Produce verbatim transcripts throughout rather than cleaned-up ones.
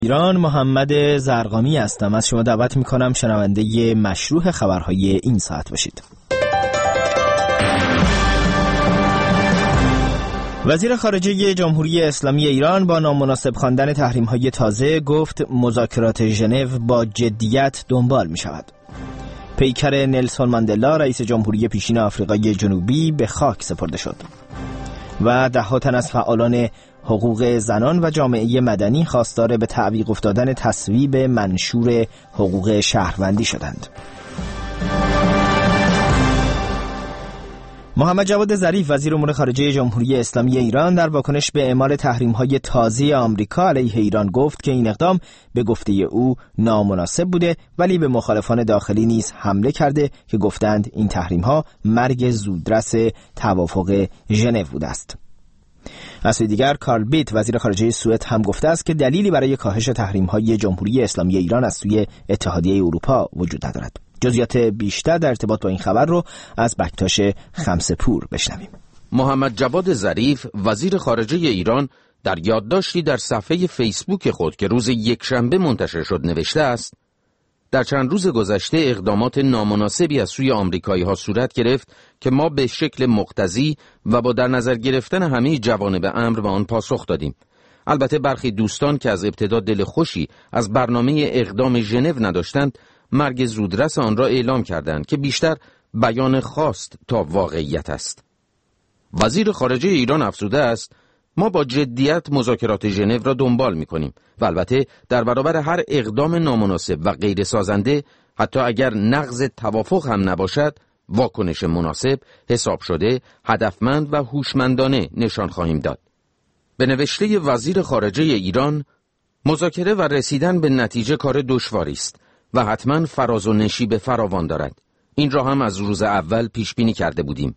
ایران محمد زرقامی هستم. از شما دعوت میکنم شنونده مشروع خبرهای این ساعت باشید. وزیر خارجه جمهوری اسلامی ایران با نامناسب خواندن تحریم‌های تازه گفت مذاکرات ژنو با جدیت دنبال می‌شود. پیکر نلسون ماندلا رئیس جمهوری پیشین آفریقای جنوبی به خاک سپرده شد و ده‌ها تن از فعالان حقوق زنان و جامعه مدنی خواستار به تعویق افتادن تصویب منشور حقوق شهروندی شدند. محمد جواد ظریف وزیر امور خارجه جمهوری اسلامی ایران در واکنش به اعمال تحریم‌های تازه آمریکا علیه ایران گفت که این اقدام به گفته او نامناسب بوده، ولی به مخالفان داخلی نیز حمله کرده که گفتند این تحریم‌ها مرگ زودرس توافق ژنو بوده است. از سوی دیگر کارل بیت وزیر خارجه سوئد هم گفته است که دلیلی برای کاهش تحریم‌های جمهوری اسلامی ایران از سوی اتحادیه اروپا وجود ندارد. جزئیات بیشتر در ارتباط با این خبر رو از بکتاش خمسه‌پور بشنویم. محمد جواد ظریف وزیر خارجه ایران در یادداشتی در صفحه فیسبوک خود که روز یکشنبه منتشر شد نوشته است: در چند روز گذشته اقدامات نامناسبی از سوی آمریکایی‌ها صورت گرفت که ما به شکل مقتضی و با در نظر گرفتن همه جوانب امر به آن پاسخ دادیم. البته برخی دوستان که از ابتدا دل خوشی از برنامه اقدام ژنو نداشتند، مرگ زودرس آن را اعلام کردند که بیشتر بیان خواست تا واقعیت است. وزیر خارجه ایران افزوده است: ما با جدیت مذاکرات ژنو را دنبال می‌کنیم و البته در برابر هر اقدام نامناسب و غیر سازنده، حتی اگر نقض توافق هم نباشد، واکنش مناسب، حساب شده، هدفمند و هوشمندانه نشان خواهیم داد. به نوشته وزیر خارجه ایران، مذاکره و رسیدن به نتیجه کار دشواری است و حتما فراز و نشیب فراوان دارد. این را هم از روز اول پیش بینی کرده بودیم.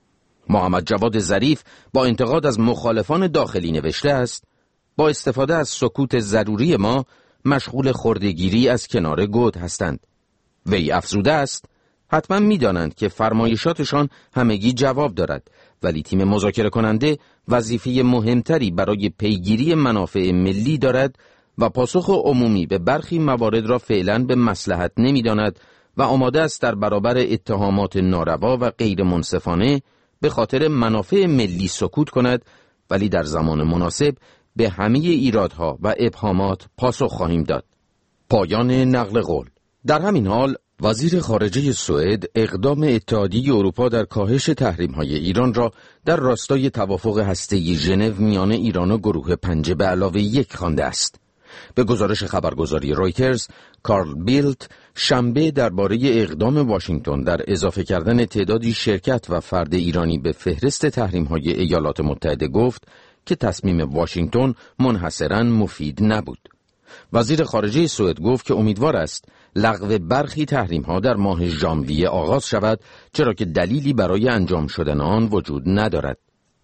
محمد جواد ظریف با انتقاد از مخالفان داخلی نوشته است: با استفاده از سکوت ضروری ما مشغول خردگیری از کنار گود هستند. وی افزوده است: حتما می‌دانند که فرمایشاتشان همگی جواب دارد، ولی تیم مذاکره کننده وظیفه مهمتری برای پیگیری منافع ملی دارد و پاسخ عمومی به برخی موارد را فعلا به مصلحت نمی‌داند و آماده است در برابر اتهامات ناروا و غیر منصفانه به خاطر منافع ملی سکوت کند، ولی در زمان مناسب به همه ایرادها و ابهامات پاسخ خواهیم داد. پایان نقل قول. در همین حال وزیر خارجه سوئد اقدام اتحادیه اروپا در کاهش تحریم‌های ایران را در راستای توافق هسته‌ای ژنو میان ایران و گروه پنج به علاوه یک خوانده است. به گزارش خبرگزاری رویترز، کارل بیلت شنبه درباره اقدام واشنگتن در اضافه کردن تعدادی شرکت و فرد ایرانی به فهرست تحریم‌های ایالات متحده گفت که تصمیم واشنگتن منحصراً مفید نبود. وزیر خارجه سوئد گفت که امیدوار است لغو برخی تحریم‌ها در ماه ژانویه آغاز شود، چرا که دلیلی برای انجام شدن آن وجود ندارد.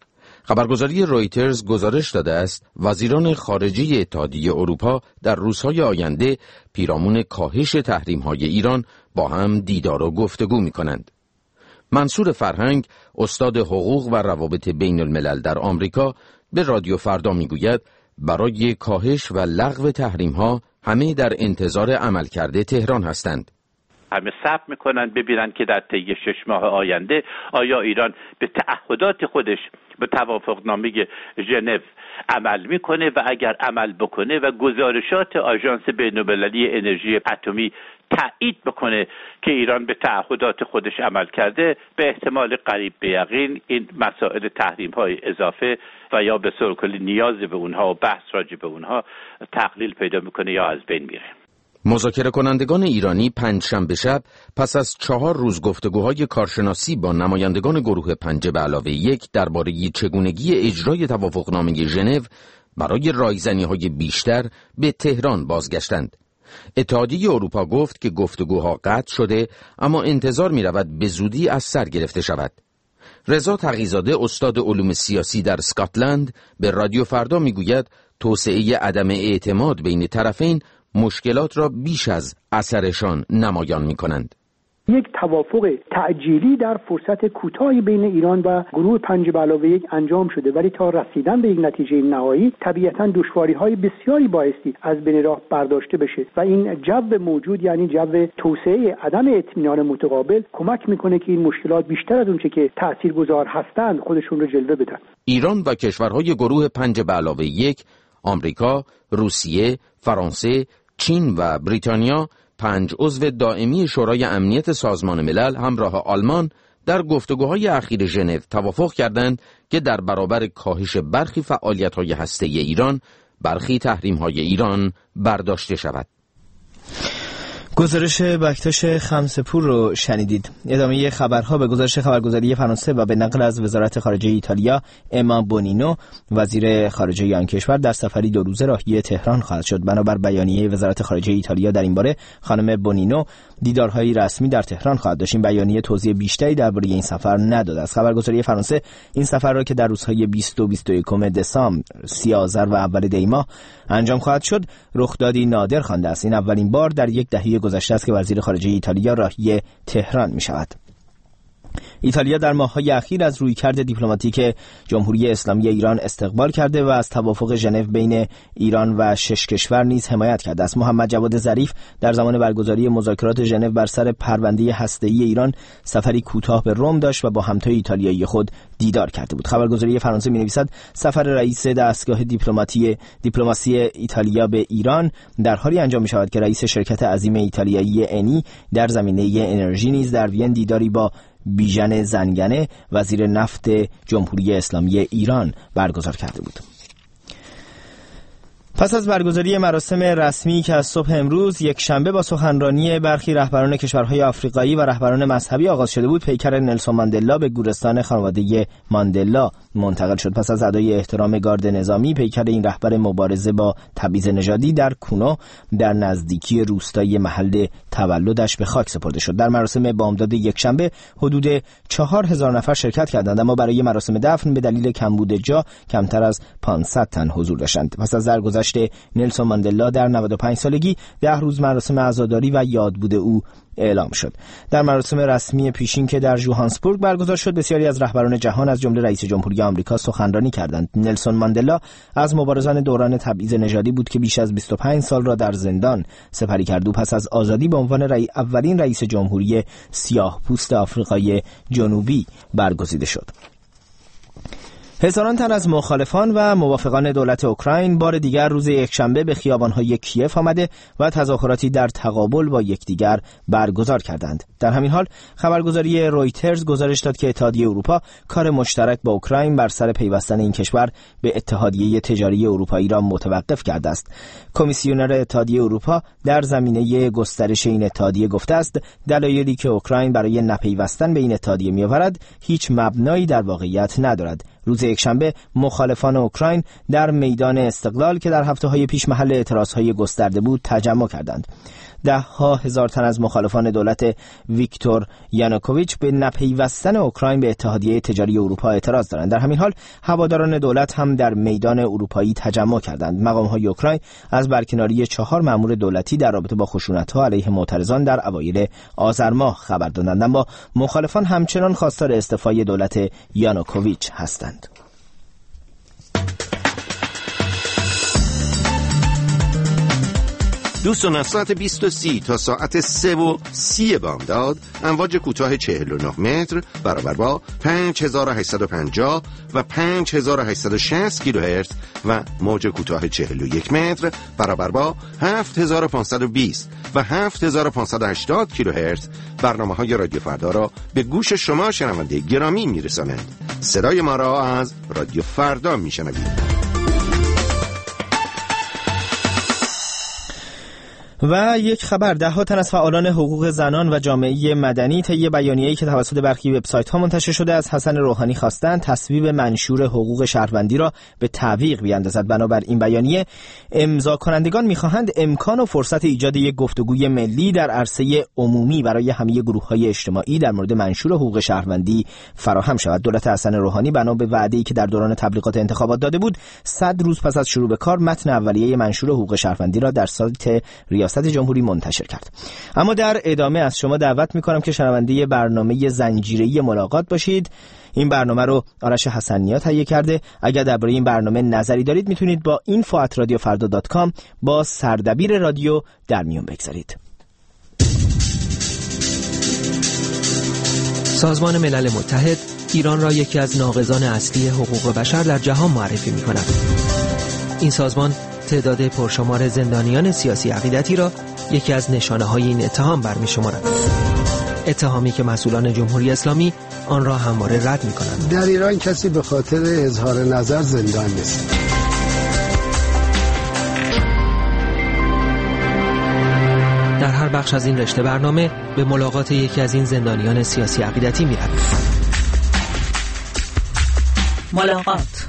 خبرگزاری رویترز گزارش داده است وزیران خارجه اتحادیه اروپا در روزهای آینده پیرامون کاهش تحریم‌های ایران با هم دیدار و گفتگو می‌کنند. منصور فرهنگ، استاد حقوق و روابط بین الملل در آمریکا، به رادیو فردا می‌گوید برای کاهش و لغو تحریم‌ها همه در انتظار عملکرد تهران هستند. همه صبر میکنن ببینن که در طی شش ماه آینده آیا ایران به تعهدات خودش به توافقنامه ژنو عمل میکنه و اگر عمل بکنه و گزارشات آژانس بین‌المللی انرژی اتمی تایید بکنه که ایران به تعهدات خودش عمل کرده، به احتمال قریب به یقین این مسائل تحریم‌های اضافه و یا به صورت کلی نیاز به اونها و بحث راجع به اونها تقلیل پیدا میکنه یا از بین میره. مذاکره کنندگان ایرانی پنجشنبه شب پس از چهار روز گفتگوهای کارشناسی با نمایندگان گروه پنج به علاوه یک درباره چگونگی اجرای توافقنامه ژنو برای رایزنی‌های بیشتر به تهران بازگشتند. اتحادیه اروپا گفت که گفتگوها قطع شده، اما انتظار می‌رود به زودی از سر گرفته شود. رضا تقی‌زاده استاد علوم سیاسی در اسکاتلند به رادیو فردا می‌گوید توسعه عدم اعتماد بین طرفین مشکلات را بیش از اثرشان نمایان می کنند. یک توافق تعجیلی در فرصت کوتاهی بین ایران و گروه پنج به علاوه یک انجام شده، ولی تا رسیدن به یک نتیجه نهایی طبیعتاً دشواری‌های بسیاری بایستی از بین راه برداشته بشه و این جو موجود، یعنی جو توسعه عدم اطمینان متقابل، کمک میکنه که این مشکلات بیشتر از اونچه که تاثیرگذار هستند خودشون رو جلوه بدن. ایران و کشورهای گروه پنج به علاوه یک، آمریکا، روسیه، فرانسه، چین و بریتانیا، پنج عضو دائمی شورای امنیت سازمان ملل همراه آلمان در گفتگوهای اخیر ژنو توافق کردند که در برابر کاهش برخی فعالیت‌های هسته‌ای ایران، برخی تحریم‌های ایران برداشته شود. گزارش بکتاش خمسپور رو شنیدید. ادامه خبرها به گزارش خبرگزاری فرانسه و به نقل از وزارت خارجه ایتالیا، اما بونینو وزیر خارجه آن کشور در سفری دو روزه راهی تهران خواهد شد. بنابر بیانیه وزارت خارجه ایتالیا در این باره، خانم بونینو دیدارهای رسمی در تهران خواهد داشت. این بیانیه توضیح بیشتری درباره این سفر نداده است. خبرگزاری فرانسه این سفر را که در روزهای بیست و بیست و یک دسامبر، سی آذر و اول دی ماه انجام خواهد شد، رخدادی نادر خوانده است. این اولین بار در یک دهه گذشته است که وزیر خارجه ایتالیا راهی تهران می شود. ایتالیا در ماه‌های اخیر از رویکرد دیپلماتیک جمهوری اسلامی ایران استقبال کرده و از توافق ژنو بین ایران و شش کشور نیز حمایت کرده است. محمد جواد ظریف در زمان برگزاری مذاکرات ژنو بر سر پرونده هسته‌ای ایران سفری کوتاه به روم داشت و با همتای ایتالیایی خود دیدار کرده بود. خبرگزاری فرانسه می‌نویسد سفر رئیس دستگاه دیپلماتی دیپلماسی ایتالیا به ایران در حالی انجام می‌شود که رئیس شرکت عظیم ایتالیایی انی در زمینه انرژی نیز در وین دیداری با بیژن زنگنه وزیر نفت جمهوری اسلامی ایران برگزار کرده بود. پس از برگزاری مراسم رسمی که از صبح امروز یک شنبه با سخنرانی برخی رهبران کشورهای آفریقایی و رهبران مذهبی آغاز شده بود، پیکر نلسون ماندلا به گورستان خانواده ماندلا منتقل شد. پس از ادای احترام گارد نظامی، پیکر این رهبر مبارزه با تبعیض نژادی در کونو در نزدیکی روستای محل تولدش به خاک سپرده شد. در مراسم بامداد یک شنبه حدود چهار هزار نفر شرکت کردند، اما برای مراسم دفن به دلیل کمبود جا کمتر از پانصد تن حضور داشتند. پس از درگذشت نلسون ماندلا در نود و پنج سالگی، ده روز مراسم عزاداری و یادبود او اعلام شد. در مراسم رسمی پیشین که در جوهانسبورگ برگزار شد، بسیاری از رهبران جهان از جمله رئیس جمهوری آمریکا سخنرانی کردند. نلسون ماندلا از مبارزان دوران تبعیض نژادی بود که بیش از بیست و پنج سال را در زندان سپری کرد و پس از آزادی به عنوان رئی اولین رئیس جمهوری سیاه‌پوست آفریقای جنوبی برگزیده شد. هزاران تن از مخالفان و موافقان دولت اوکراین بار دیگر روز یکشنبه به خیابان‌های کیف آمده و تظاهراتی در تقابل با یکدیگر برگزار کردند. در همین حال خبرگزاری رویترز گزارش داد که اتحادیه اروپا کار مشترک با اوکراین بر سر پیوستن این کشور به اتحادیه تجاری اروپایی را متوقف کرده است. کمیسیونر اتحادیه اروپا در زمینه گسترش این اتحادیه گفته است دلایلی که اوکراین برای نپیوستن به این اتحادیه می‌آورد هیچ مبنایی در واقعیت ندارد. روز یکشنبه مخالفان اوکراین در میدان استقلال که در هفته‌های پیش محل اعتراضهای گسترده بود تجمع کردند. ده ها هزار تن از مخالفان دولت ویکتور یانوکوویچ به نپیوستن اوکراین به اتحادیه تجاری اروپا اعتراض دارند. در همین حال هواداران دولت هم در میدان اروپایی تجمع کردند. مقام‌های اوکراین از برکناری چهار مأمور دولتی در رابطه با خشونت‌ها علیه معترضان در اوایل آذر ماه خبر دادند، اما مخالفان همچنان خواستار استعفای دولت یانوکوویچ هستند. دوستان، از ساعت بیست و سی تا ساعت سه و سی بامداد امواج کوتاه چهل و نه متر برابر با پنج هزار و هشتصد و پنجاه و پنج هزار و هشتصد و شصت کیلوهرتز و موج کوتاه چهل و یک متر برابر با هفت هزار و پانصد و بیست و هفت هزار و پانصد و هشتاد کیلوهرتز برنامه‌های رادیو فردا را به گوش شما شنونده گرامی میرسانند. صدای ما را از رادیو فردا میشنوید. و یک خبر، ده ها تن از فعالان حقوق زنان و جامعه مدنی طی بیانیه‌ای که توسط برخی وبسایت‌ها منتشر شده از حسن روحانی خواستند تصویب منشور حقوق شهروندی را به تعویق بیاندازد. بنابر این بیانیه امضا کنندگان می‌خواهند امکان و فرصت ایجاد یک گفتگوی ملی در عرصه عمومی برای همه گروه‌های اجتماعی در مورد منشور حقوق شهروندی فراهم شود. دولت حسن روحانی بنا به وعده‌ای که در دوران تبلیغات انتخابات داده بود، صد روز پس از شروع به کار متن اولیه منشور حقوق شهروندی را در سایت ریاست ریاست جمهوری منتشر کرد. اما در ادامه از شما دعوت میکنم که شنونده برنامه زنجیره‌ای ملاقات باشید. این برنامه رو آرش حسنی‌نیا تهیه کرده. اگر درباره این برنامه نظری دارید میتونید با اینفو ات رادیو فردا دات کام با سردبیر رادیو در میون بگذارید. سازمان ملل متحد ایران را یکی از ناقضان اصلی حقوق بشر در جهان معرفی می‌کند. این سازمان تعداد پرشمار زندانیان سیاسی عقیدتی را یکی از نشانه‌های این اتهام برمی‌شمارد. اتهامی که مسئولان جمهوری اسلامی آن را همواره رد می‌کنند. در ایران کسی به خاطر اظهار نظر زندان نیست. در هر بخش از این رشته برنامه به ملاقات یکی از این زندانیان سیاسی عقیدتی می‌رویم. ملاقات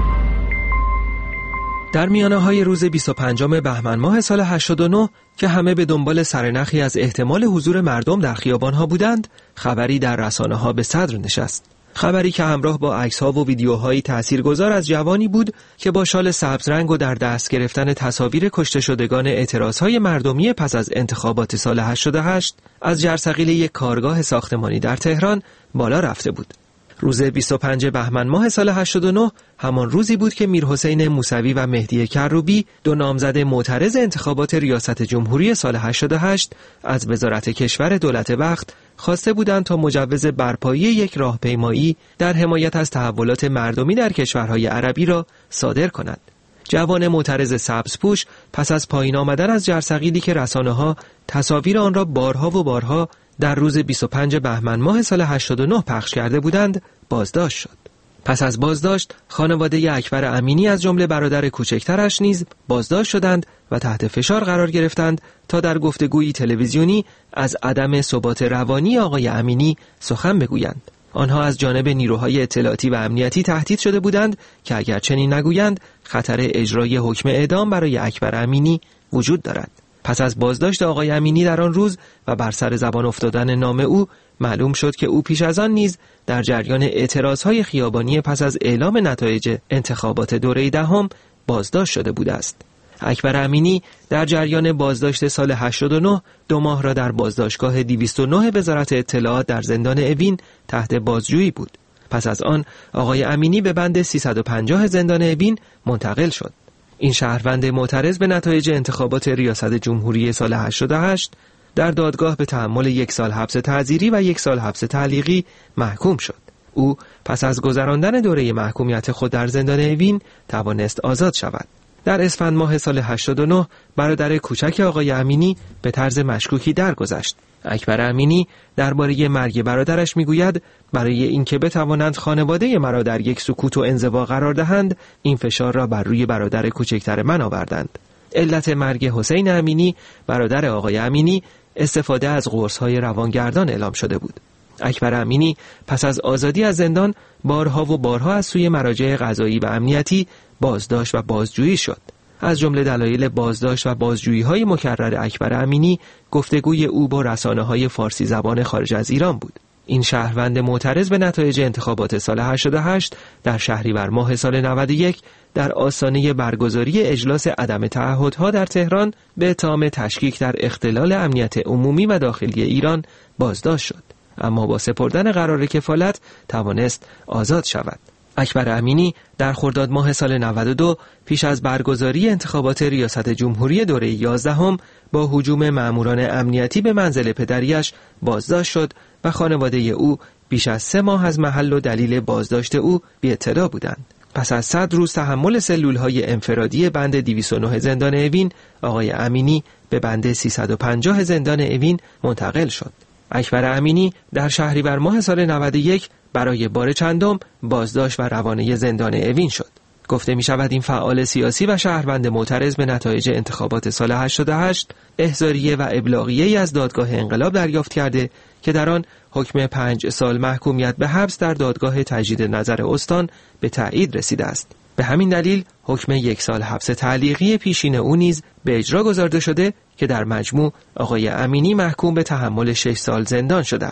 در میانه‌های روز بیست و پنجم بهمن ماه سال هشتاد و نه که همه به دنبال سرنخی از احتمال حضور مردم در خیابان‌ها بودند، خبری در رسانه‌ها به صدر نشست. خبری که همراه با عکس‌ها و ویدیوهایی تاثیرگذار از جوانی بود که با شال سبز رنگ و در دست گرفتن تصاویر کشته شدگان اعتراض‌های مردمی پس از انتخابات سال هشتاد و هشت از جرثقیل یک کارگاه ساختمانی در تهران بالا رفته بود. روز بیست و پنجم بهمن ماه سال هشتاد و نه همان روزی بود که میرحسین موسوی و مهدی کروبی، دو نامزد معترض انتخابات ریاست جمهوری سال هشتاد و هشت، از وزارت کشور دولت وقت خواسته بودند تا مجوز برپایی یک راهپیمایی در حمایت از تحولات مردمی در کشورهای عربی را صادر کنند. جوان معترض سبزپوش پس از پایین آمدن از جرثقیلی که رسانه‌ها تصاویر آن را بارها و بارها در روز بیست و پنجم بهمن ماه سال هشتاد و نه پخش کرده بودند، بازداشت شد. پس از بازداشت، خانواده اکبر امینی از جمله برادر کوچکترش نیز بازداشت شدند و تحت فشار قرار گرفتند تا در گفتگویی تلویزیونی از عدم ثبات روانی آقای امینی سخن بگویند. آنها از جانب نیروهای اطلاعاتی و امنیتی تهدید شده بودند که اگر چنین نگویند، خطر اجرای حکم اعدام برای اکبر امینی وجود دارد. پس از بازداشت آقای امینی در آن روز و بر سر زبان افتادن نام او، معلوم شد که او پیش از آن نیز در جریان اعتراضهای خیابانی پس از اعلام نتایج انتخابات دوره دهم بازداشت شده بوده است. اکبر امینی در جریان بازداشت سال هشتاد و نه دو ماه را در بازداشتگاه دویست و نه وزارت اطلاعات در زندان اوین تحت بازجویی بود. پس از آن آقای امینی به بند سیصد و پنجاه زندان اوین منتقل شد. این شهروند معترض به نتایج انتخابات ریاست جمهوری سال هشتاد و هشت در دادگاه به تحمل یک سال حبس تعزیری و یک سال حبس تعلیقی محکوم شد. او پس از گذراندن دوره محکومیت خود در زندان اوین توانست آزاد شود. در اسفند ماه سال هشتاد و نه برادر کوچک آقای امینی به طرز مشکوکی درگذشت. اکبر امینی درباره مرگ برادرش میگوید برای اینکه بتوانند خانواده مرا در یک سکوت و انزوا قرار دهند، این فشار را بر روی برادر کوچکتر من آوردند. علت مرگ حسین امینی برادر آقای امینی استفاده از قرص‌های روانگردان اعلام شده بود. اکبر امینی پس از آزادی از زندان بارها و بارها از سوی مراجع قضایی و امنیتی بازداشت و بازجویی شد. از جمله دلایل بازداشت و بازجویی‌های مکرر اکبر امینی گفتگوی او با رسانه‌های فارسی زبان خارج از ایران بود. این شهروند معترض به نتایج انتخابات سال هشتاد و هشت در شهریور ماه سال نود و یک در آستانه برگزاری اجلاس عدم تعهدها در تهران به اتهام تشکیک در اختلال امنیت عمومی و داخلی ایران بازداشت شد، اما با سپردن قرار کفالت توانست آزاد شود. اکبر امینی در خرداد ماه سال نود و دو پیش از برگزاری انتخابات ریاست جمهوری دوره یازدهم با هجوم ماموران امنیتی به منزل پدریش بازداشت شد و خانواده او بیش از سه ماه از محل و دلیل بازداشت او بی اطلاع بودند. پس از صد روز تحمل سلولهای انفرادی بند دویست و نه زندان اوین، آقای امینی به بند سیصد و پنجاه زندان اوین منتقل شد. اکبر امینی در شهریور ماه سال نود و یک برای بار چندم بازداشت و روانه زندان اوین شد. گفته می شود این فعال سیاسی و شهروند معترض به نتایج انتخابات سال هشتاد و هشت احضاریه و ابلاغیه‌ای از دادگاه انقلاب دریافت کرده که در آن حکم پنج سال محکومیت به حبس در دادگاه تجدید نظر استان به تایید رسیده است. به همین دلیل حکم یک سال حبس تعلیقی پیشین او نیز به اجرا گذارده شده که در مجموع آقای امینی محکوم به تحمل شش سال زندان شده است.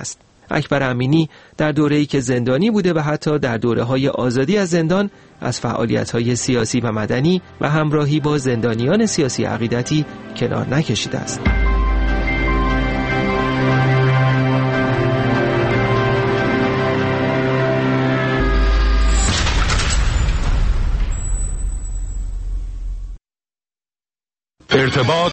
اکبر امینی در دوره‌ای که زندانی بوده و حتی در دوره‌های آزادی از زندان از فعالیت‌های سیاسی و مدنی و همراهی با زندانیان سیاسی عقیدتی کنار نکشیده است. ارتباط